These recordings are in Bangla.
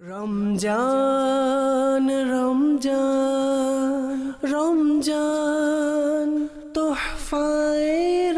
রমজান রমজান রমজান তোহফায়ে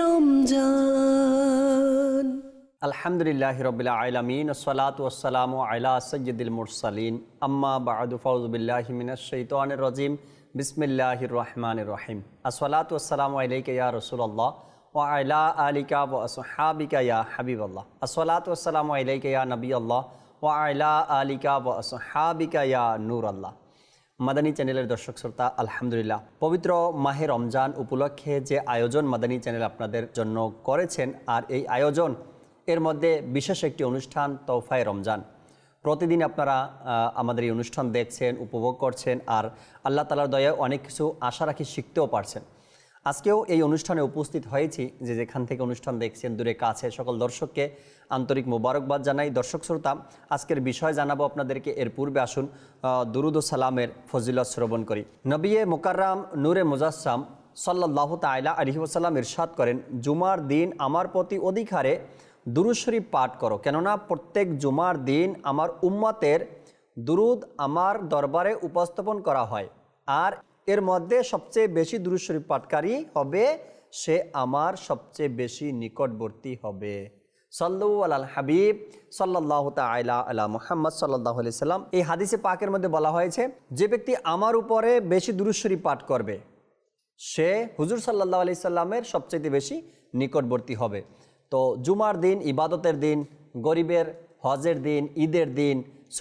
রমজান। আলহামদুলিল্লাহি রাব্বিল আলামিন ওয়াসসালাতু ওয়াসসালামু আলা সাইয়্যিদিল মুরসালিন আম্মা বা'দু ফাউযু বিল্লাহি মিনাশ শাইতানির রাজিম বিসমিল্লাহির রহমানির রহিম। আসসালাতু ওয়াসসালামু আলাইকা ইয়া রাসূলুল্লাহ ওয়া আলা আলিকা ওয়া আসহাবিকা ইয়া হাবিবাল্লাহ। আসসালাতু ওয়াসসালামু আলাইকা ইয়া নবিয়াল্লাহ ওয়া আলা আলিকা ওয়া আসহাবিকা ইয়া নূরাল্লাহ। মাদানী চ্যানেলের দর্শক শ্রোতা, আলহামদুলিল্লাহ, পবিত্র মাহে রমজান উপলক্ষে যে আয়োজন মাদানী চ্যানেল আপনাদের জন্য করেছেন, আর এই আয়োজন এর মধ্যে বিশেষ একটি অনুষ্ঠান তোহফায়ে রমজান। প্রতিদিন আপনারা আমাদের এই অনুষ্ঠান দেখছেন, উপভোগ করছেন, আর আল্লাহ তাআলার দয়ায় অনেক কিছু আশা রাখি শিখতেও পারছেন। আজকেও এই অনুষ্ঠানে উপস্থিত হয়েছি, যে যেখান থেকে অনুষ্ঠান দেখছেন, দূরে কাছে, সকল দর্শককে আন্তরিক মোবারকবাদ জানাই। দর্শক শ্রোতা, আজকের বিষয় জানাবো আপনাদেরকে। এর পূর্বে আসুন দুরুদ ও সালামের ফজিলত শ্রবণ করি। নবিয়ে মুকাররম নূরে মুজাসসাম সাল্লাল্লাহু তাআলা আলাইহি ওয়াসাল্লাম ইরশাদ করেন, জুমার দিন আমার প্রতি অধিক হারে দুরূদ শরীফ পাঠ করো, কেননা প্রত্যেক জুমার দিন আমার উম্মতের দুরুদ আমার দরবারে উপস্থাপন করা হয়, আর এর মধ্যে সবচেয়ে বেশি দুরূদ শরীফ পাঠকারী হবে সে আমার সবচেয়ে বেশি নিকটবর্তী হবে। সাল্লু আলাল হাবিব সাল্লাল্লাহু তাআলা আলা মুহাম্মদ সাল্লাল্লাহু আলাইহি সাল্লাম। এই হাদিসে পাকের মধ্যে বলা হয়েছে, যে ব্যক্তি আমার উপরে বেশি দুরূদ শরীফ পাঠ করবে সে হুজুর সাল্লাল্লাহু আলাইহি সাল্লামের সবচেয়ে বেশি নিকটবর্তী হবে। তো জুমার দিন, ইবাদতের দিন, গরিবের হজের দিন, ঈদের দিন,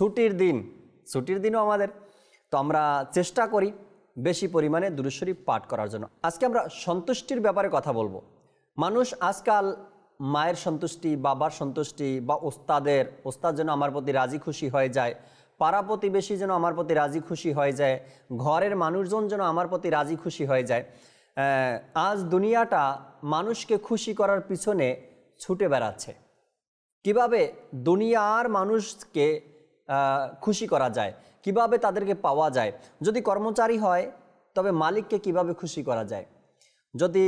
ছুটির দিনও আমাদের, তো আমরা চেষ্টা করি বেশি পরিমাণে দুরূদ শরীফ পাঠ করার জন্য। আজকে আমরা সন্তুষ্টির ব্যাপারে কথা বলবো। মানুষ আজকাল মায়ের সন্তুষ্টি, বাবার সন্তুষ্টি, বা ওস্তাদ যেন আমার প্রতি রাজি খুশি হয়ে যায়, পাড়া প্রতিবেশী যেন আমার প্রতি রাজি খুশি হয়ে যায়, ঘরের মানুষজন যেন আমার প্রতি রাজি খুশি হয়ে যায়। আজ দুনিয়াটা মানুষকে খুশি করার পিছনে ছুটে বেড়াচ্ছে। কিভাবে দুনিয়ার মানুষকে খুশি করা যায়, কিভাবে তাদেরকে পাওয়া যায়। যদি কর্মচারী হয় তবে মালিককে কিভাবে খুশি করা যায়, যদি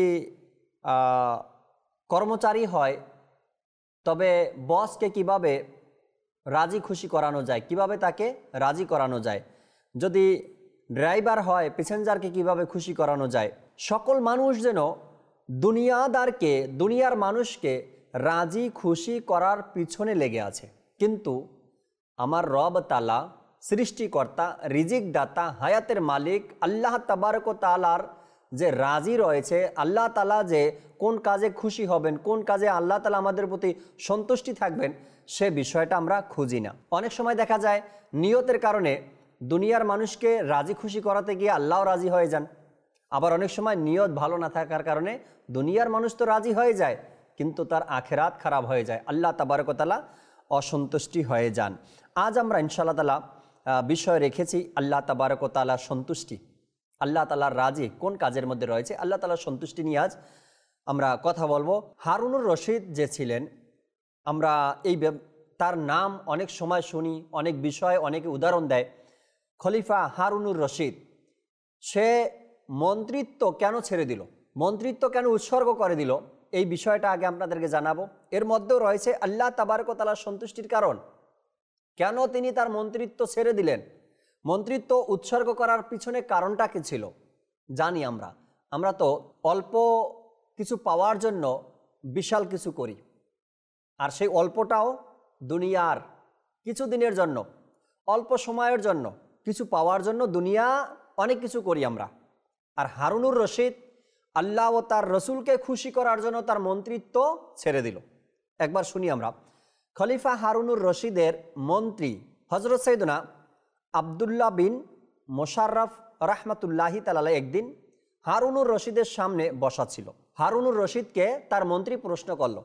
কর্মচারী হয় তবে বসকে কিভাবে রাজি খুশি করানো যায়, কিভাবে তাকে রাজি করানো যায়, যদি ড্রাইভার হয় প্যাসেঞ্জারকে কিভাবে খুশি করানো যায়। সকল মানুষ যেন দুনিয়ার মানুষকে রাজি খুশি করার পিছনে লেগে আছে, কিন্তু আমার রব তাআলা, সৃষ্টিকর্তা, রিজিক দাতা, হায়াতের মালিক আল্লাহ তাবারক ওয়া তাআলার যে রাজি রয়েছে, আল্লাহ তাআলা যে কোন কাজে খুশি হবেন, কোন কাজে আল্লাহ তাআলা আমাদের প্রতি সন্তুষ্টি থাকবেন, সে বিষয়টা আমরা খুঁজি না। অনেক সময় দেখা যায় নিয়তের কারণে দুনিয়ার মানুষকে রাজি খুশি করাতে গিয়ে আল্লাহও রাজি হয়ে যান। আবার অনেক সময় নিয়ত ভালো না থাকার কারণে দুনিয়ার মানুষ তো রাজি হয়ে যায়, কিন্তু তার আখেরাত খারাপ হয়ে যায়, আল্লাহ তাবারক ওয়া তাআলা অসন্তুষ্টি হয়ে যান। আজ আমরা ইনশাআল্লাহ তাআলা বিষয় রেখেছি আল্লাহ তাবারক ওয়া তাআলার সন্তুষ্টি, আল্লাহ তাআলার রাজি কোন কাজের মধ্যে রয়েছে, আল্লাহ তাআলার সন্তুষ্টি নিয়ে আজ আমরা কথা বলবো। হারুনুর রশিদ যে ছিলেন, আমরা তার নাম অনেক সময় শুনি, অনেক বিষয় অনেকে উদাহরণ দেয়। খলিফা হারুনুর রশিদ, সে মন্ত্রিত্ব কেন ছেড়ে দিল, মন্ত্রিত্ব কেন উৎসর্গ করে দিল, এই বিষয়টা আগে আপনাদেরকে জানাবো। এর মধ্যেও রয়েছে আল্লাহ তাবারক ওয়া তাআলার সন্তুষ্টির কারণ, কেন তিনি তার মন্ত্রিত্ব ছেড়ে দিলেন, মন্ত্রিত্ব উৎসর্গ করার পিছনে কারণটা কি ছিল জানি। আমরা তো অল্প কিছু পাওয়ার জন্য বিশাল কিছু করি, আর সেই অল্পটাও দুনিয়ার কিছু দিনের জন্য, অল্প সময়ের জন্য, কিছু পাওয়ার জন্য দুনিয়া অনেক কিছু করি আমরা। আর হারুনুর রশিদ আল্লাহ ও তার রসুলকে খুশি করার জন্য তার মন্ত্রিত্ব ছেড়ে দিল। একবার শুনি আমরা। খলিফা হারুনুর রশিদের মন্ত্রী হযরত সাইয়েদনা আব্দুল্লাহ বিন মোশাররফ রাহমাতুল্লাহি তাআলা একদিন হারুনুর রশিদের সামনে বসা ছিল। হারুনুর রশিদকে তার মন্ত্রী প্রশ্ন করল,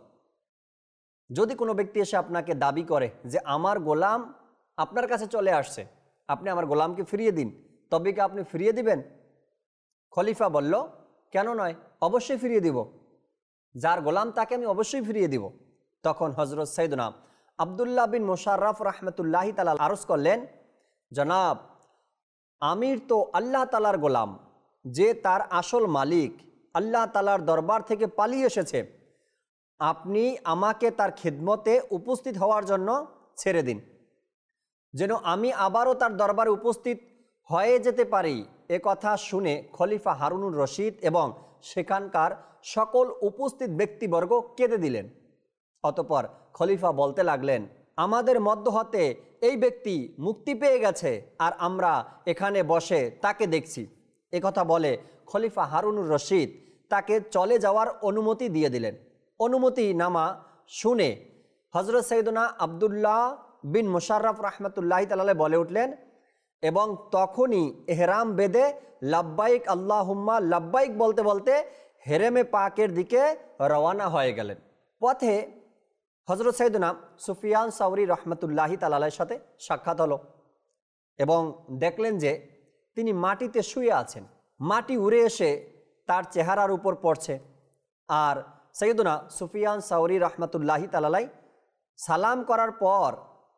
যদি কোনো ব্যক্তি এসে আপনাকে দাবি করে যে আমার গোলাম আপনার কাছে চলে আসছে, আপনি আমার গোলামকে ফিরিয়ে দিন, তবে কি আপনি ফিরিয়ে দিবেন? খলিফা বলল, কেন নয়, অবশ্যই ফিরিয়ে দিব, যার গোলাম তাকে আমি অবশ্যই ফিরিয়ে দিব। তখন হযরত সাইয়েদনা আব্দুল্লাহ বিন মোশাররফ রাহমাতুল্লাহি তাআলা আরজ করলেন, জনাব, আমির তো আল্লাহ তাআলার গোলাম, যে তার আসল মালিক আল্লাহ তাআলার দরবার থেকে পালিয়ে এসেছে, আপনি আমাকে তার খিদমতে উপস্থিত হওয়ার জন্য ছেড়ে দিন। যেন আমি আবারও তার দরবারে উপস্থিত হয়ে যেতে পারি। এ কথা শুনে খলিফা হারুনুর রশিদ এবং সেখানকার সকল উপস্থিত ব্যক্তিবর্গ কেঁদে দিলেন। অতঃপর খলিফা বলতে লাগলেন, আমাদের মধ্য হতে এই ব্যক্তি মুক্তি পেয়ে গেছে আর আমরা এখানে বসে তাকে দেখছি। এ কথা বলে খলিফা হারুনুর রশিদ তাকে চলে যাওয়ার অনুমতি দিয়ে দিলেন। অনুমতি নামা শুনে হজরত সৈয়দনা আবদুল্লাহ বিন মুশাররফ রহমতুল্লাহি তাআলা বলে উঠলেন এবং তখনই এহরাম বেঁধে লাব্বাইক আল্লাহুম্মা লাব্বাইক বলতে বলতে হেরেমে পাকের দিকে রওয়ানা হয়ে গেলেন। পথে হজরত সৈয়দনা সুফিয়ান সাউরি রহমতুল্লাহি তাআলার সাথে সাক্ষাৎ হলো এবং দেখলেন যে তিনি মাটিতে শুয়ে আছেন। মাটি উড়ে এসে তার চেহারার উপর পড়ছে। আর সৈয়দনা সুফিয়ান সাউরি রহমতুল্লাহি তাআলা সালাম করার পর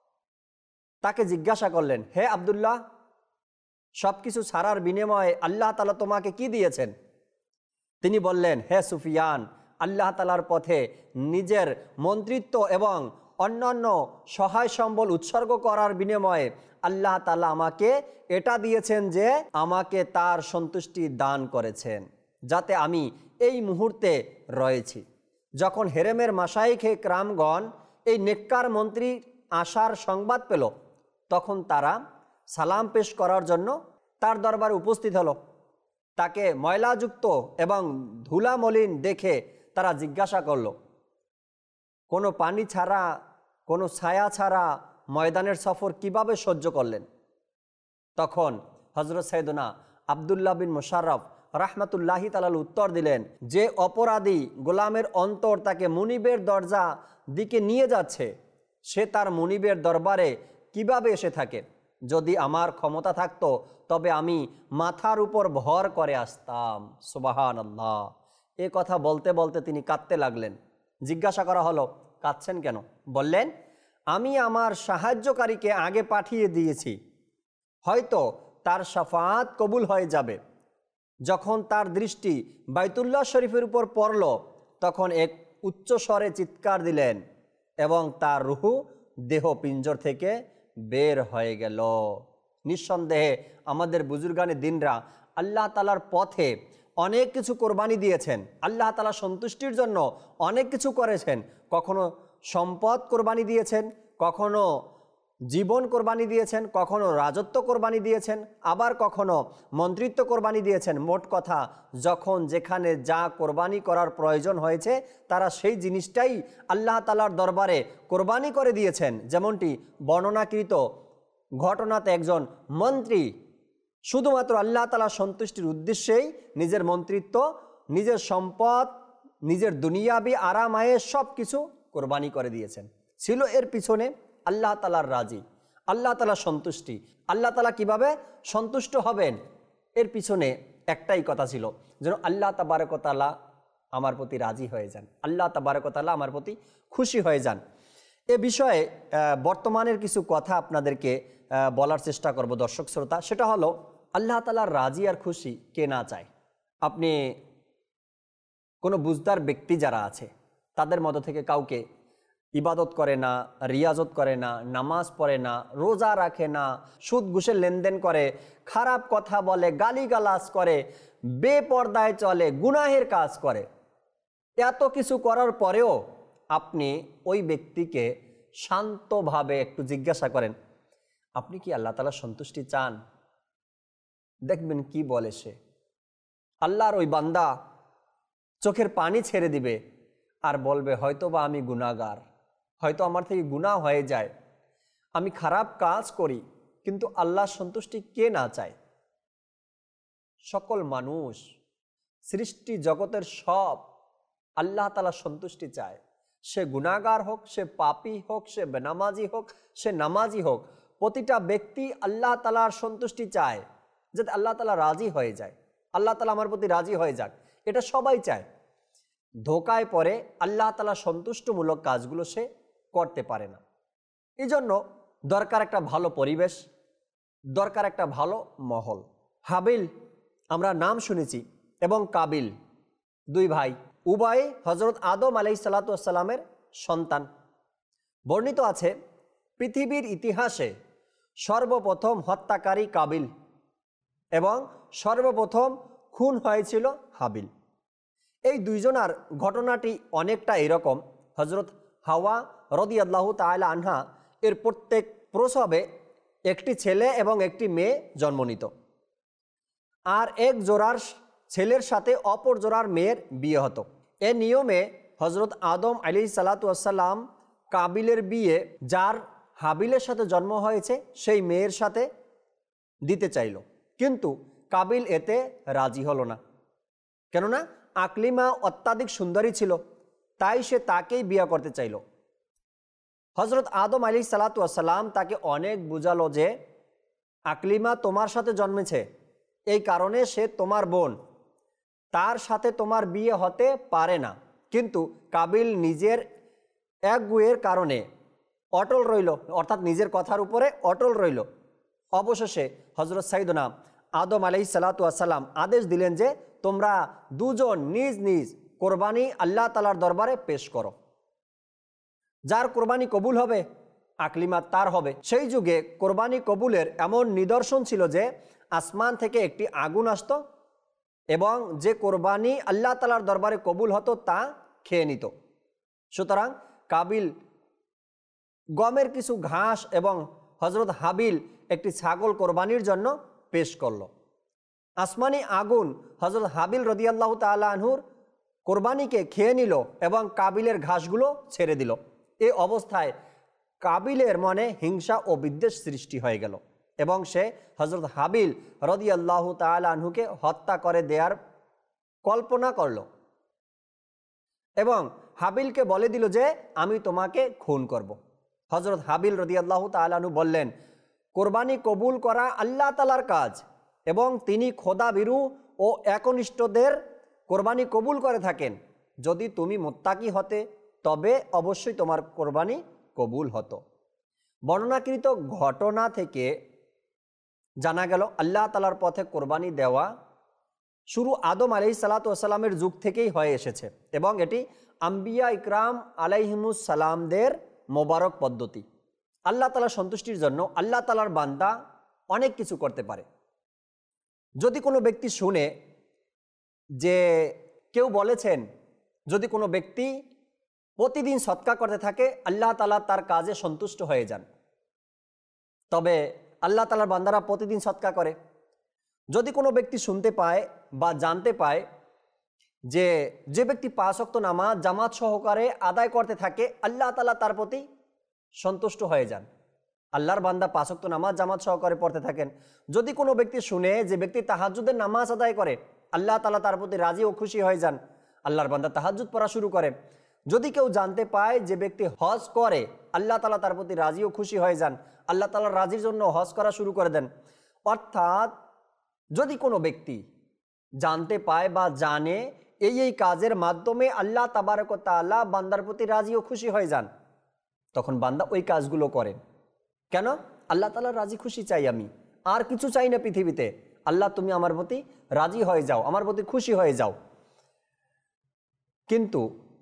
তাকে জিজ্ঞাসা করলেন, হে আবদুল্লাহ, সব কিছু ছাড়ার বিনিময়ে আল্লাহ তাআলা তোমাকে কি দিয়েছেন? তিনি বললেন, হে সুফিয়ান, আল্লাহ তাআলার পথে নিজের মন্ত্রিত্ব এবং অন্যান্য সহায় সম্বল উৎসর্গ করার বিনিময়ে আল্লাহ তাআলা আমাকে এটা দিয়েছেন যে আমাকে তার সন্তুষ্টি দান করেছেন, যাতে আমি এই মুহূর্তে রয়েছি। যখন হেরেমের মাশায়েখে কিরামগণ এই নেককার মন্ত্রী আসার সংবাদ পেল, তখন তারা সালাম পেশ করার জন্য তার দরবারে উপস্থিত হলো। তাকে ময়লাযুক্ত এবং ধুলামলিন দেখে তারা জিজ্ঞাসা করল, কোনো পানি ছাড়া, কোনো ছায়া ছাড়া ময়দানের সফর কিভাবে সহ্য করলেন? তখন হজরত সৈয়দনা আবদুল্লাহ বিন মুশাররফ রাহমাতুল্লাহি তাআলা উত্তর দিলেন, যে অপরাধী গোলামের অন্তর তাকে মুনিবের দরজা দিকে নিয়ে যাচ্ছে, সে তার মুনিবের দরবারে কিভাবে এসে থাকে? যদি আমার ক্ষমতা থাকতো তবে আমি মাথার উপর ভর করে আসতাম। সুবহানাল্লাহ। এ কথা বলতে বলতে তিনি কাঁদতে লাগলেন। জিজ্ঞাসা করা হলো, কাঁদছেন কেন? বললেন, আমি আমার সাহায্যকারীকে আগে পাঠিয়ে দিয়েছি, হয়তো তার শাফাআত কবুল হয়ে যাবে। যখন তার দৃষ্টি বাইতুল্লাহ শরীফের উপর পড়ল, তখন এক উচ্চ স্বরে চিৎকার দিলেন এবং তার রুহু দেহ পিঞ্জর থেকে বের হয়ে গেল। নিঃসন্দেহে আমাদের বুজুর্গানে দিনরা আল্লাহ তাআলার পথে অনেক কিছু কোরবানি দিয়েছেন, আল্লাহ তাআলা সন্তুষ্টির জন্য অনেক কিছু করেছেন। কখনো সম্পদ কোরবানি দিয়েছেন, কখনো জীবন কোরবানি দিয়েছেন, কখনো রাজত্ব কোরবানি দিয়েছেন, আবার কখনো মন্ত্রিত্ব কোরবানি দিয়েছেন। মোট কথা, যখন যেখানে যা কোরবানি করার প্রয়োজন হয়েছে তারা সেই জিনিসটাই আল্লাহ তাআলার দরবারে কোরবানি করে দিয়েছেন। যেমনটি বর্ণনাকৃত ঘটনাতে একজন মন্ত্রী শুধুমাত্র আল্লাহ তাআলার সন্তুষ্টির উদ্দেশ্যেই নিজের মন্ত্রিত্ব, নিজের সম্পদ, নিজের দুনিয়াবি আরাম আয়েশ সব কিছু কোরবানি করে দিয়েছেন। ছিল এর পিছনে আল্লাহ তাআলার রাজি, আল্লাহ তাআলার সন্তুষ্টি। আল্লাহ তাআলা কিভাবে সন্তুষ্ট হবেন, এর পিছনে একটাই কথা ছিল, যেন আল্লাহ তাবারক ওয়া তাআলা আমার প্রতি রাজি হয়ে যান, আল্লাহ তাবারক ওয়া তাআলা আমার প্রতি খুশি হয়ে যান। এ বিষয়ে বর্তমানের কিছু কথা আপনাদেরকে বলার চেষ্টা করব দর্শক শ্রোতা। সেটা হলো, আল্লাহ তাআলার রাজি আর খুশি কে না চায়? আপনি কোনো বুঝদার ব্যক্তি যারা আছে তাদের মধ্য থেকে কাউকে ইবাদত করে না, রিয়াজত করে না, নামাজ পড়ে না, রোজা রাখে না, সুদ ঘুষের লেনদেন করে, খারাপ কথা বলে, গালিগালাজ করে, বেপরদায় চলে, গুনাহের কাজ করে, এত কিছু করার পরেও আপনি ওই ব্যক্তিকে শান্তভাবে একটু জিজ্ঞাসা করেন, আপনি কি আল্লাহ তাআলার সন্তুষ্টি চান? দেখবেন কি বলে সে। আল্লাহর ওই বান্দা চোখের পানি ছেড়ে দিবে আর বলবে, হয়তোবা আমি গুনাহগার, হয়তো আমার থেকে গুনাহ হয়ে যায়, আমি খারাপ কাজ করি, কিন্তু আল্লাহর সন্তুষ্টি কে না চায়? সকল মানুষ, সৃষ্টি জগতের সব আল্লাহ তাআলার সন্তুষ্টি চায়। সে গুনাহগার হোক, সে পাপী হোক, সে বেনামাজি হোক, সে নামাজি হোক, প্রতিটা ব্যক্তি আল্লাহ তাআলার সন্তুষ্টি চায়, যাতে আল্লাহ তাআলা রাজি হয়ে যায়, আল্লাহ তাআলা আমার প্রতি রাজি হয়ে যাক, এটা সবাই চায়। ধোকায় পড়ে আল্লাহ তাআলা সন্তুষ্টমূলক কাজগুলো সে করতে পারে না। এই জন্য দরকার একটা ভালো পরিবেশ, দরকার একটা ভালো মহল। হাবিল আমরা নাম শুনেছি এবং কাবিল, দুই ভাই, উভয় হজরত আদম আলাইহিস সালাতু ওয়াস সালামের সন্তান। বর্ণিত আছে, পৃথিবীর ইতিহাসে সর্বপ্রথম হত্যাকারী কাবিল এবং সর্বপ্রথম খুন হয়েছিল হাবিল। এই দুইজনার ঘটনাটি অনেকটা এরকম। হজরত হাওয়া রাদিয়াল্লাহু তাআলা আনহা এর প্রত্যেক প্রসবে একটি ছেলে এবং একটি মেয়ে জন্ম নিত, আর এক জোড়ার ছেলের সাথে অপর জোড়ার মেয়ের বিয়ে হতো। এ নিয়মে হজরত আদম আলাইহিস সালাতু ওয়াস সালাম কাবিলের বিয়ে যার হাবিলের সাথে জন্ম হয়েছে সেই মেয়ের সাথে দিতে চাইল, কিন্তু কাবিল এতে রাজি হলো না। কেননা আকলিমা অত্যাধিক সুন্দরী ছিল, তাই সে তাকেই বিয়ে করতে চাইল। হজরত আদম আলাইহিস সালাতু ওয়াস সালাম তাকে অনেক বুঝালো যে আকলিমা তোমার সাথে জন্মেছে, এই কারণে সে তোমার বোন, তার সাথে তোমার বিয়ে হতে পারে না। কিন্তু কাবিল নিজের একগুয়ের কারণে অটল রইল, অর্থাৎ নিজের কথার উপরে অটল রইল। অবশেষে হজরত সাইয়েদনা আদম আলাইহিস সালাতু ওয়াস সালাম আদেশ দিলেন যে তোমরা দুজন নিজ নিজ কোরবানি আল্লাহ তাআলার দরবারে পেশ করো, যার কোরবানি কবুল হবে আকলিমা তার হবে। সেই যুগে কোরবানি কবুলের এমন নিদর্শন ছিল যে আসমান থেকে একটি আগুন আসতো এবং যে কোরবানি আল্লাহ তাআলার দরবারে কবুল হতো তা খেয়ে নিত। সুতরাং কাবিল গমের কিছু ঘাস এবং হজরত হাবিল একটি ছাগল কোরবানির জন্য পেশ করল। আসমানি আগুন হজরত হাবিল রাদিয়াল্লাহু তাআলা আনহুর কোরবানিকে খেয়ে নিল এবং কাবিলের ঘাসগুলো ছেড়ে দিল। এই অবস্থায় কাবিলের মনে হিংসা ও বিদ্বেষ সৃষ্টি হয়ে গেল এবং সে হজরত হাবিল রাদিয়াল্লাহু তাআলা আনহুকে হত্যা করে দেওয়ার কল্পনা করল এবং হাবিলকে বলে দিল যে আমি তোমাকে খুন করব। হজরত হাবিল রাদিয়াল্লাহু তাআলা আনহু বললেন, কোরবানি কবুল করা আল্লাহ তাআলার কাজ এবং তিনি খোদাভীরু ও একনিষ্ঠদের কোরবানি কবুল করে থাকেন। যদি তুমি মুত্তাকি হতে তবে অবশ্যই তোমার কোরবানি কবুল হতো। বর্ণনাকৃত ঘটনা থেকে জানা গেল আল্লাহ তাআলার পথে কোরবানি দেওয়া শুরু আদম আলাইহিস সালাতু ওয়াস সালামের যুগ থেকেই হয়ে এসেছে এবং এটি আম্বিয়া ইকরাম আলাইহিমুস সালামদের মোবারক পদ্ধতি। আল্লাহ তাআলার সন্তুষ্টির জন্য আল্লাহ তাআলার বান্দা অনেক কিছু করতে পারে। যদি কোনো ব্যক্তি শুনে যে কেউ বলেছেন যদি কোনো ব্যক্তি প্রতিদিন সদকা করতে থাকে আল্লাহ তাআলা তার কাজে সন্তুষ্ট হয়ে যান, তবে আল্লাহ তাআলার বান্দারা প্রতিদিন সদকা করে। যদি কোনো ব্যক্তি শুনতে পায় বা জানতে পায় যে যে ব্যক্তি 5 ওয়াক্ত নামাজ জামাত সহকারে আদায় করতে থাকে আল্লাহ তাআলা তার প্রতি সন্তুষ্ট হয়ে যান, আল্লাহর বান্দা 5 ওয়াক্ত নামাজ জামাত সহকারে পড়তে থাকেন। যদি কোনো ব্যক্তি শুনে যে ব্যক্তি তাহাজ্জুদের নামাজ আদায় করে আল্লাহ তাআলা তার প্রতি রাজি ও খুশি হয়ে যান, আল্লাহর বান্দা তাহাজ্জুদ পড়া শুরু করে। যদি কেউ জানতে পায় যে ব্যক্তি হজ করে আল্লাহ তাআলা তার প্রতি রাজি ও খুশি হয়ে যান, আল্লাহ তাআলার রাজির জন্য হজ করা শুরু করে দেন। অর্থাৎ যদি কোনো ব্যক্তি জানতে পায় বা জানে এই কাজের মাধ্যমে আল্লাহ তাবারক ওয়া তাআলা বান্দার প্রতি রাজি ও খুশি হয়ে যান, তখন বান্দা ওই কাজগুলো করেন। কেন? আল্লাহ তাআলার রাজি খুশি চাই, আমি আর কিছু চাই না পৃথিবীতে। আল্লাহ তুমি আমার প্রতি রাজি হয়ে যাও, আমার প্রতি খুশি হয়ে যাও। কিন্তু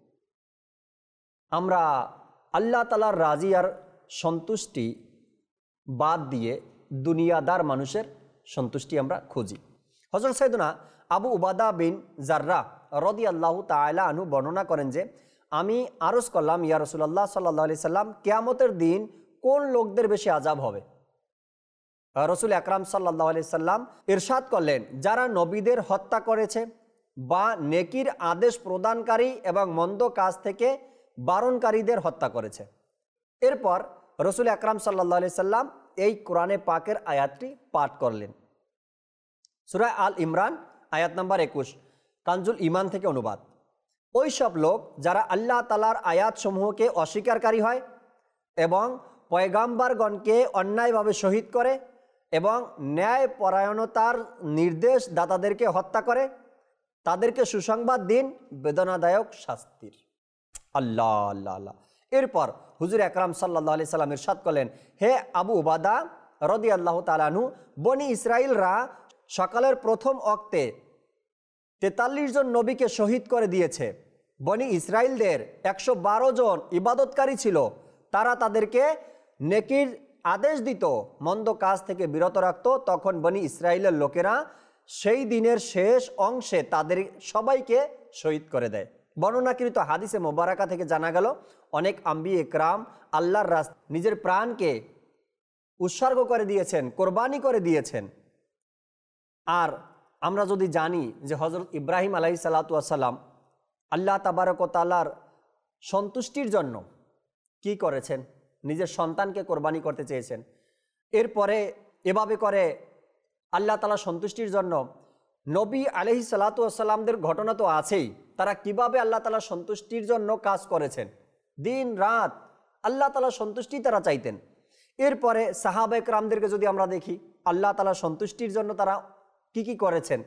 আমরা আল্লাহ তাআলার রাজি আর সন্তুষ্টি বাদ দিয়ে দুনিয়াদার মানুষের সন্তুষ্টি আমরা খুঁজি। হযরত সাইয়েদনা আবু উবাদা বিন জাররাহ রাদিয়াল্লাহু তাআলা আনহু বর্ণনা করেন যে আমি আরজ করলাম, ইয়া রাসূলুল্লাহ সাল্লাল্লাহু আলাইহি সাল্লাম, কিয়ামতের দিন কোন লোকদের বেশি আযাব হবে? রাসূল আকরাম সাল্লাল্লাহু আলাইহি সাল্লাম ইরশাদ করলেন, যারা নবীদের হত্যা করেছে বা নেকির আদেশ প্রদানকারী এবং মন্দ কাজ থেকে বারণকারীদের হত্যা করেছে। এরপর রাসূল আকরাম সাল্লাল্লাহু আলাইহি সাল্লাম এই কোরআনে পাকের আয়াতটি পাঠ করলেন। সূরা আল ইমরান আয়াত নম্বর 21, কানজুল ঈমান থেকে অনুবাদ। ওই সব লোক যারা আল্লাহ তাআলার আয়াতসমূহকে অস্বীকারী হয় এবং পয়গাম্বরগণকে অন্যায়ভাবে শহীদ করে এবং ন্যায় পরায়ণতার নির্দেশ দাতাদেরকে হত্যা করে, তাদেরকে সুসংবাদ দিন বেদনাদায়ক শাস্তির। আল্লাহ আল্লাহ আল্লাহ। এরপর হুজুর আকরাম সাল্লাল্লাহু আলাইহি সাল্লাম ইরশাদ করলেন, হে আবু উবাদা রাদিয়াল্লাহু তাআলা আনহু, বনি ইসরাইলরা সকালের প্রথম ওয়াক্তে 43 জন নবীকে শহীদ করে দিয়েছে। বনি ইসরাইলদের 112 জন ইবাদতকারী ছিল, তারা তাদেরকে নেকির আদেশ দিত, মন্দ কাজ থেকে বিরত রাখত, তখন বনি ইসরায়েলের লোকেরা সেই দিনের শেষ অংশে তাদের সবাইকে শহীদ করে দেয়। বর্ণনাকৃত হাদিসে মোবারকা থেকে জানা গেল অনেক আম্বি একরাম আল্লাহর রাস্তায় নিজের প্রাণকে উৎসর্গ করে দিয়েছেন, কোরবানি করে দিয়েছেন। আর আমরা যদি জানি যে হযরত ইব্রাহিম আলাইহিসসালাতু ওয়াসসালাম আল্লাহ তাবারক ওয়া তাআলার সন্তুষ্টির জন্য কি করেছেন, নিজের সন্তানকে কোরবানি করতে চেয়েছেন। এরপরে এভাবে করে আল্লাহ তাআলা সন্তুষ্টির জন্য নবী আলাইহিসসালাতু ওয়াসসালামদের ঘটনা তো আছেই, তারা কিভাবে আল্লাহ তাআলা সন্তুষ্টির জন্য কাজ করেছেন, দিন রাত আল্লাহ তাআলা সন্তুষ্টি তারা চাইতেন। এরপরে সাহাবা একরামদেরকে যদি আমরা দেখি, আল্লাহ তাআলা সন্তুষ্টির জন্য তারা কি করেছেন,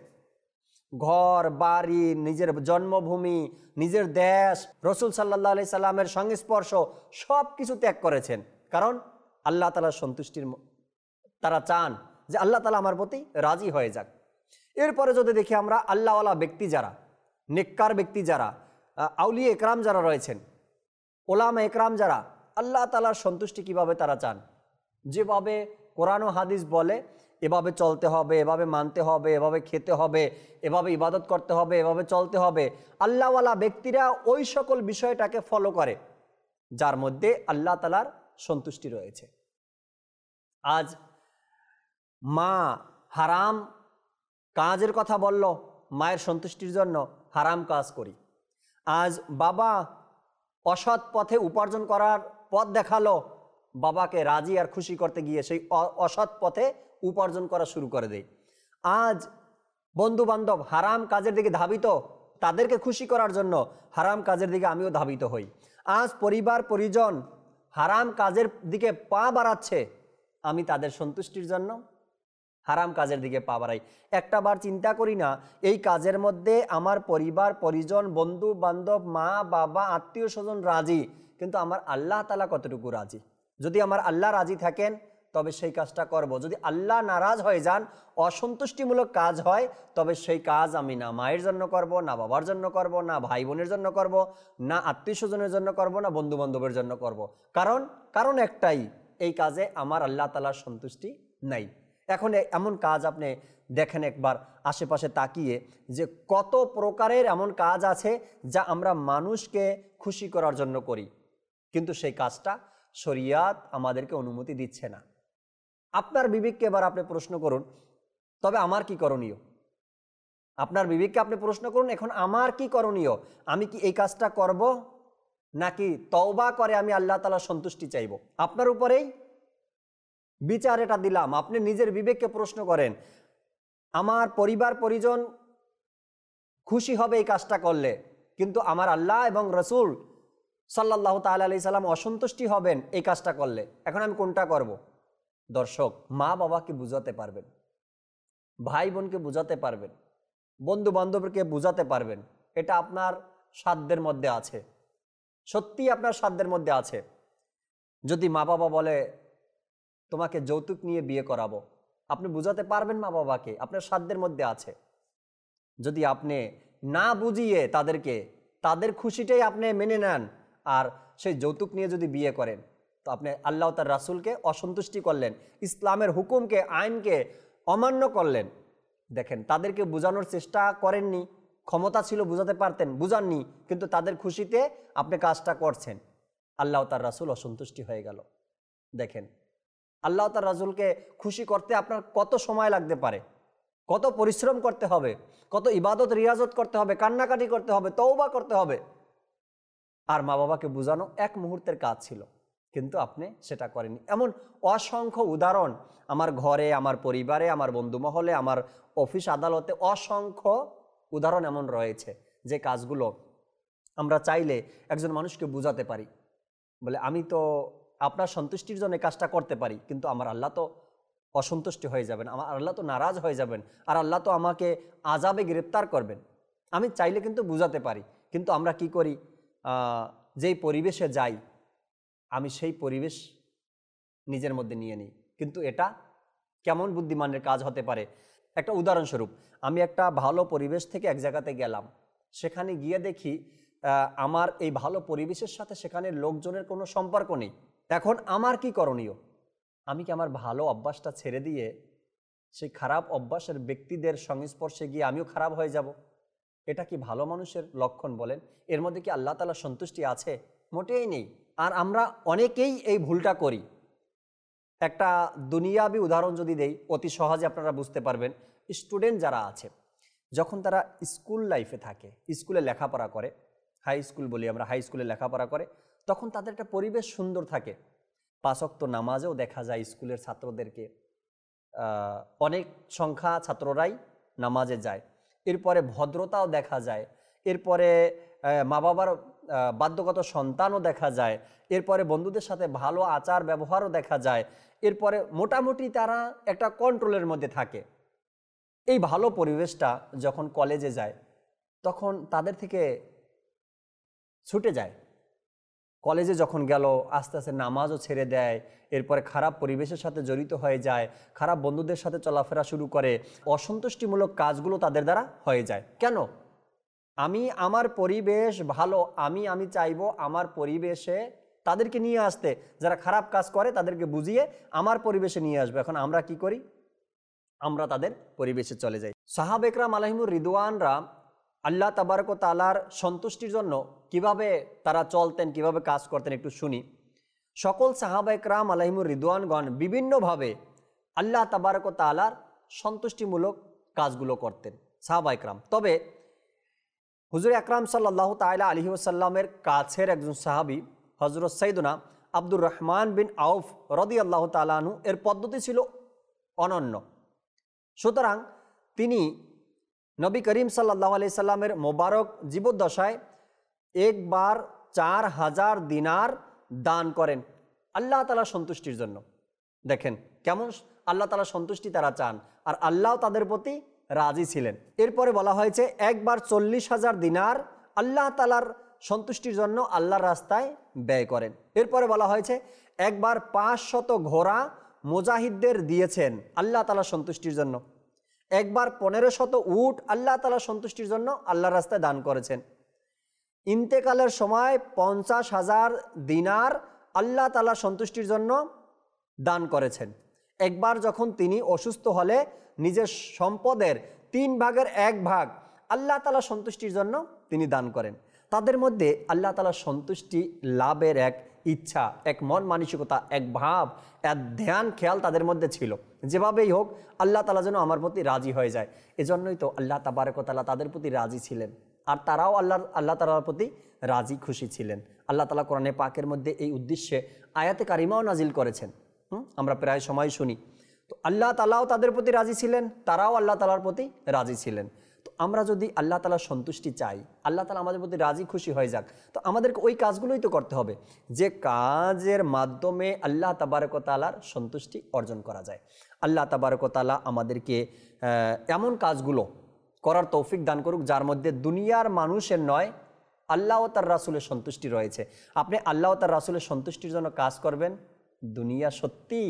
ঘর বাড়ি, নিজের জন্মভূমি, নিজের দেশ, রসুল সাল্লাল্লাহু আলাইহি সাল্লামের সংস্পর্শ সব কিছু ত্যাগ করেছেন। কারণ আল্লাহ তাআলার সন্তুষ্টির তারা চান যে আল্লাহ তাআলা আমার প্রতি রাজি হয়ে যাক। এরপরে যদি দেখি আমরা আল্লাহওয়ালা ব্যক্তি যারা, নেককার ব্যক্তি যারা, আউলিয়া একরাম যারা রয়েছেন, ওলামা একরাম যারা, আল্লাহ তাআলার সন্তুষ্টি কিভাবে তারা চান, যেভাবে কোরআন ও হাদিস বলে এভাবে চলতে হবে, এভাবে মানতে হবে, এভাবে খেতে হবে, এভাবে ইবাদত করতে হবে, এভাবে চলতে হবে। আল্লাহওয়ালা ব্যক্তিরা ওই সকল বিষয়টাকে ফলো করে যার মধ্যে আল্লাহ তাআলার সন্তুষ্টি রয়েছে। আজ মা হারাম কাজের কথা বলল, মায়ের সন্তুষ্টির জন্য হারাম কাজ করি। আজ বাবা অসৎ পথে উপার্জন করার পথ দেখালো, বাবাকে রাজি আর খুশি করতে গিয়ে সেই অসৎ পথে উপার্জন করা শুরু করে দেয়। আজ বন্ধু বান্ধব হারাম কাজের দিকে ধাবিত, তাদেরকে খুশি করার জন্য হারাম কাজের দিকে আমিও ধাবিত হই। আজ পরিবার পরিজন হারাম কাজের দিকে পা বাড়াচ্ছে, আমি তাদের সন্তুষ্টির জন্য হারাম কাজের দিকে পা বাড়াই। একটা বার চিন্তা করি না এই কাজের মধ্যে আমার পরিবার পরিজন, বন্ধু বান্ধব, মা বাবা, আত্মীয় স্বজন রাজি, কিন্তু আমার আল্লাহ তাআলা কতটুকু রাজি। যদি আমার আল্লাহ রাজি থাকেন তবে সেই কাজটা করব। যদি আল্লাহ নারাজ হয়ে যান, অসন্তুষ্টিমূলক কাজ হয়, তবে সেই কাজ আমি না মায়ের জন্য করব, না বাবার জন্য করব, না ভাই বোনের জন্য করব, না আত্মীয় স্বজনের জন্য করব, না বন্ধু বান্ধবের জন্য করব। কারণ একটাই, এই কাজে আমার আল্লাহ তাআলার সন্তুষ্টি নাই। এখন এমন কাজ আপনি দেখেন একবার আশেপাশে তাকিয়ে, যে কত প্রকারের এমন কাজ আছে যা আমরা মানুষকে খুশি করার জন্য করি, কিন্তু সেই কাজটা শরিয়াত আমাদেরকে অনুমতি দিচ্ছে না। আপনার বিবেককে এবার আপনি প্রশ্ন করুন, তবে আমার কি করণীয়? আপনার বিবেককে আপনি প্রশ্ন করুন, এখন আমার কি করণীয়? আমি কি এই কাজটা করব, নাকি তওবা করে আমি আল্লাহ তাআলার সন্তুষ্টি চাইব? আপনার উপরেই বিচার এটা দিলাম। আপনি নিজের বিবেককে প্রশ্ন করেন, আমার পরিবার পরিজন খুশি হবে এই কাজটা করলে, কিন্তু আমার আল্লাহ এবং রসুল সাল্লাল্লাহু তাআলা আলাইহি সাল্লাম অসন্তুষ্টি হবেন এই কাজটা করলে। এখন আমি কোনটা করব? দর্শক, মা বাবাকে বুঝাতে পারবেন, ভাই বোনকে বুঝাতে পারবেন, বন্ধু বান্ধবকে বুঝাতে পারবেন, এটা আপনার সাধ্যের মধ্যে আছে, সত্যি আপনার সাধ্যের মধ্যে আছে। যদি মা বাবা বলে তোমাকে যৌতুক নিয়ে বিয়ে করাবো, আপনি বুঝাতে পারবেন মা বাবাকে? আপনার সাধ্যের মধ্যে আছে। যদি আপনি না বুঝিয়ে তাদেরকে, তাদের খুশিটাই আপনি মেনে নেন, আর সেই যৌতুক নিয়ে যদি বিয়ে করেন, তো আপনি আল্লাহ তার রাসূলকে অসন্তুষ্টি করলেন, ইসলামের হুকুমকে, আইনকে অমান্য করলেন। দেখেন, তাদেরকে বোঝানোর চেষ্টা করেননি, ক্ষমতা ছিল বুঝাতে পারতেন, বুঝাননি, কিন্তু তাদের খুশিতে আপনি কাজটা করছেন, আল্লাহ তার রাসূল অসন্তুষ্টি হয়ে গেল। দেখেন, আল্লাহ তার রাসূলকে খুশি করতে আপনার কত সময় লাগতে পারে, কত পরিশ্রম করতে হবে, কত ইবাদত রিয়াজত করতে হবে, কান্নাকাটি করতে হবে, তওবা করতে হবে। আর মা বাবাকে বোঝানো এক মুহূর্তের কাজ ছিল, কিন্তু আপনি সেটা করেননি। এমন অসংখ্য উদাহরণ আমার ঘরে, আমার পরিবারে, আমার বন্ধু মহলে, আমার অফিস আদালতে অসংখ্য উদাহরণ এমন রয়েছে যে কাজগুলো আমরা চাইলে একজন মানুষকে বোঝাতে পারি, বলে আমি তো আপনার সন্তুষ্টির জন্য কাজটা করতে পারি, কিন্তু আমার আল্লাহ তো অসন্তুষ্টি হয়ে যাবেন, আমার আল্লাহ তো নারাজ হয়ে যাবেন, আর আল্লাহ তো আমাকে আযাবে গ্রেপ্তার করবেন। আমি চাইলে কিন্তু বুঝাতে পারি, কিন্তু আমরা কি করি, যেই পরিবেশে যাই আমি সেই পরিবেশ নিজের মধ্যে নিয়ে নিই। কিন্তু এটা কেমন বুদ্ধিমানের কাজ হতে পারে? একটা উদাহরণস্বরূপ, আমি একটা ভালো পরিবেশ থেকে এক জায়গাতে গেলাম, সেখানে গিয়ে দেখি আমার এই ভালো পরিবেশের সাথে সেখানে লোকজনের কোনো সম্পর্ক নেই। এখন আমার কি করণীয়? আমি কি আমার ভালো অভ্যাসটা ছেড়ে দিয়ে সেই খারাপ অভ্যাসের ব্যক্তিদের সংস্পর্শে গিয়ে আমিও খারাপ হয়ে যাব? এটা কি ভালো মানুষের লক্ষণ বলেন? এর মধ্যে কি আল্লাহ তাআলার সন্তুষ্টি আছে? মোটেই নেই। আর আমরা অনেকেই এই ভুলটা করি। একটা দুনিয়াবি উদাহরণ যদি দেই, অতি সহজে আপনারা বুঝতে পারবেন। স্টুডেন্ট যারা আছে, যখন তারা স্কুল লাইফে থাকে, স্কুলে লেখাপড়া করে, হাই স্কুল বলি আমরা, হাই স্কুলে লেখাপড়া করে, তখন তাদের একটা পরিবেশ সুন্দর থাকে। 5 ওয়াক্ত নামাজেও দেখা যায় স্কুলের ছাত্রদেরকে, অনেক সংখ্যা ছাত্ররাই নামাজে যায়। এরপরে ভদ্রতাও দেখা যায়, এরপরে মা বাবার বাধ্যগত সন্তানও দেখা যায়, এরপরে বন্ধুদের সাথে ভালো আচার ব্যবহারও দেখা যায়, এরপরে মোটামুটি তারা একটা কন্ট্রোলের মধ্যে থাকে। এই ভালো পরিবেশটা যখন কলেজে যায় তখন তাদের থেকে ছুটে যায়। কলেজে যখন গেল আস্তে আস্তে নামাজও ছেড়ে দেয়, এরপরে খারাপ পরিবেশের সাথে জড়িত হয়ে যায়, খারাপ বন্ধুদের সাথে চলাফেরা শুরু করে, অসন্তুষ্টিমূলক কাজগুলো তাদের দ্বারা হয়ে যায়। কেন? আমি আমার পরিবেশ ভালো, আমি চাইবো আমার পরিবেশে তাদেরকে নিয়ে আসতে, যারা খারাপ কাজ করে তাদেরকে বুঝিয়ে আমার পরিবেশে নিয়ে আসবে। এখন আমরা কি করি? আমরা তাদের পরিবেশে চলে যাই। সাহাবা একরাম আলাইহিমুর রিদওয়ানরা আল্লাহ তাবারক ওয়া তাআলার সন্তুষ্টির জন্য কিভাবে তারা চলতেন, কিভাবে কাজ করতেন একটু শুনি। সকল সাহাবা একরাম আলাইহিমুর রিদওয়ানগণ বিভিন্নভাবে আল্লাহ তাবারক ওয়া তাআলার সন্তুষ্টিমূলক কাজগুলো করতেন সাহাবা একরাম। তবে হুজুর আকরাম সাল্লাল্লাহু তাআলা আলাইহি ওয়াসাল্লামের কাছের একজন সাহাবী হযরত সাইয়্যিদুনা আব্দুর রহমান বিন আউফ রাদিয়াল্লাহু তাআলা আনহু এর পদ্ধতি ছিল অনন্য। সুতরাং তিনি নবী করিম সাল্লাল্লাহু আলাইহি সাল্লামের মোবারক জীবদ্দশায় একবার 4000 দিনার দান করেন আল্লাহ তাআলার সন্তুষ্টির জন্য। দেখেন কেমন আল্লাহ তাআলার সন্তুষ্টি তারা চান, আর আল্লাহ তাদের প্রতি রাজি ছিলেন। এরপরে বলা হয়েছে একবার 40,000 দিনার আল্লাহ তাআলার সন্তুষ্টির জন্য আল্লাহর রাস্তায় ব্যয় করেন। এরপরে বলা হয়েছে একবার 500 ঘোড়া মুজাহিদদের দিয়েছেন আল্লাহ তাআলার সন্তুষ্টির জন্য। একবার 1500 উট আল্লাহ তাআলার সন্তুষ্টির জন্য আল্লাহর রাস্তায় দান করেছেন। ইন্তেকালের সময় 50,000 দিনার আল্লাহ তাআলার সন্তুষ্টির জন্য দান করেছেন। একবার যখন তিনি অসুস্থ হলে নিজের সম্পদের 3 ভাগের 1 ভাগ আল্লাহ তাআলার সন্তুষ্টির জন্য তিনি দান করেন। তাদের মধ্যে আল্লাহ তাআলার সন্তুষ্টি লাভের এক ইচ্ছা, এক মন মানসিকতা, এক ভাব, এক ধ্যান খেয়াল তাদের মধ্যে ছিল। যেভাবেই হোক আল্লাহ তাআলা যেন আমার প্রতি রাজি হয়ে যায়। এজন্যই তো আল্লাহ তাবারক ওয়া তাআলা তাদের প্রতি রাজি ছিলেন, আর তারাও আল্লাহ তাআলার প্রতি রাজি খুশি ছিলেন। আল্লাহ তাআলা কোরআনে পাকের মধ্যে এই উদ্দেশ্যে আয়াতে কারিমাও নাজিল করেছেন। আমরা প্রায় সময় শুনি। তো আল্লাহ তাআলাও তাদের প্রতি রাজি ছিলেন, তারাও আল্লাহ তাআলার প্রতি রাজি ছিলেন। তো আমরা যদি আল্লাহ তাআলার সন্তুষ্টি চাই, আল্লাহ তাআলা আমাদের প্রতি রাজি খুশি হয়ে যাক, তো আমাদেরকে ওই কাজগুলোই তো করতে হবে যে কাজের মাধ্যমে আল্লাহ তাবারক ওয়া তাআলার সন্তুষ্টি অর্জন করা যায়। আল্লাহ তাবারক ওয়া তাআলা আমাদেরকে এমন কাজগুলো করার তৌফিক দান করুক যার মধ্যে দুনিয়ার মানুষের নয়, আল্লাহ ও তার রাসূলের সন্তুষ্টি রয়েছে। আপনি আল্লাহ ও তার রাসূলের সন্তুষ্টির জন্য কাজ করবেন, দুনিয়া সত্যি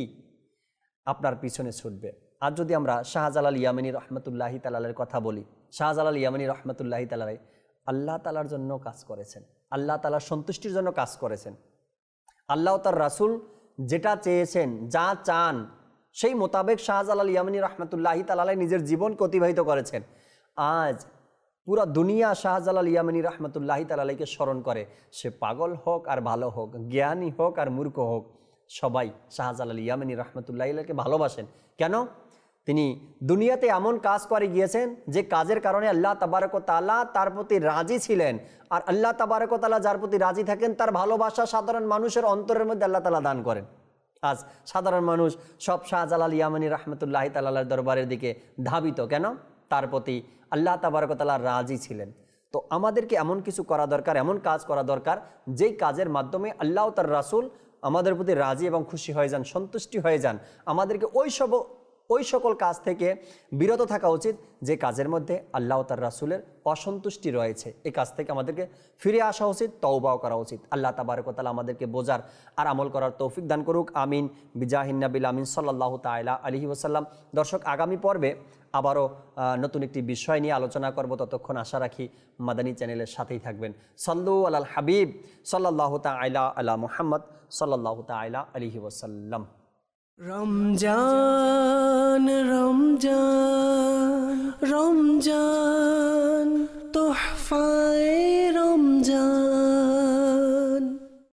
আপনার পিছনে ছুটবে। আর যদি আমরা শাহজালাল ইয়ামানী রহমতুল্লাহি তাআলার কথা বলি, শাহজালাল ইয়ামানী রহমতুল্লাহি তাআলা আল্লাহ তাআলার জন্য কাজ করেছেন, আল্লাহ তাআলার সন্তুষ্টির জন্য কাজ করেছেন। আল্লাহ তার রাসূল যেটা চেয়েছেন, যা চান, সেই মোতাবেক শাহজালাল ইয়ামানী রহমতুল্লাহি তাআলা নিজের জীবনকে অতিবাহিত করেছেন। আজ পুরা দুনিয়া শাহজালাল ইয়ামানী রহমতুল্লাহি তাআলাকে স্মরণ করে, সে পাগল হোক আর ভালো হোক, জ্ঞানী হোক আর মূর্খ হোক, সবাই শাহজালাল ইয়ামানী রহমতুল্লাহিকে ভালোবাসেন। কেন? তিনি দুনিয়াতে এমন কাজ করে গিয়েছেন যে কাজের কারণে আল্লাহ তাবারক ওয়া তাআলা তার প্রতি রাজি ছিলেন। আর আল্লাহ তাবারক ওয়া তাআলা যার প্রতি রাজি থাকেন তার ভালোবাসা সাধারণ মানুষের অন্তরের মধ্যে আল্লাহ তাআলা দান করেন। আজ সাধারণ মানুষ সব শাহজালাল ইয়ামানী রহমতুল্লাহি তাআলার দরবারের দিকে ধাবিত। কেন? তার প্রতি আল্লাহ তাবারক ওয়া তাআলা রাজি ছিলেন। তো আমাদেরকে এমন কিছু করা দরকার, এমন কাজ করা দরকার যেই কাজের মাধ্যমে আল্লাহ তার রাসূল আমাদের প্রতি রাজি এবং খুশি হয়ে যান, সন্তুষ্টি হয়ে যান। আমাদেরকে ওই সকল কাজ থেকে বিরত থাকা উচিত যে কাজের মধ্যে আল্লাহ তার রাসূলের অসন্তুষ্টি রয়েছে। এই কাজ থেকে আমাদেরকে ফিরে আসা উচিত, তওবাও করা উচিত। আল্লাহ তাবারক ওয়া তাআলা আমাদেরকে বোঝার আর আমল করার তৌফিক দান করুক। আমিন বিজাহিন নবিল আমিন সাল্লাল্লাহু তাআলা আলাইহি ওয়াসাল্লাম। দর্শক, আগামী পর্বে আবারও নতুন একটি বিষয় নিয়ে আলোচনা করব। ততক্ষণ আশা রাখি মাদানী চ্যানেলের সাথেই থাকবেন। সাল্লু আলাল হাবিব সাল্লাল্লাহু তাআলা আলা মুহাম্মদ সাল্লাল্লাহু তাআলা আলাইহি ওয়াসাল্লাম। রমজান রমজান রমজান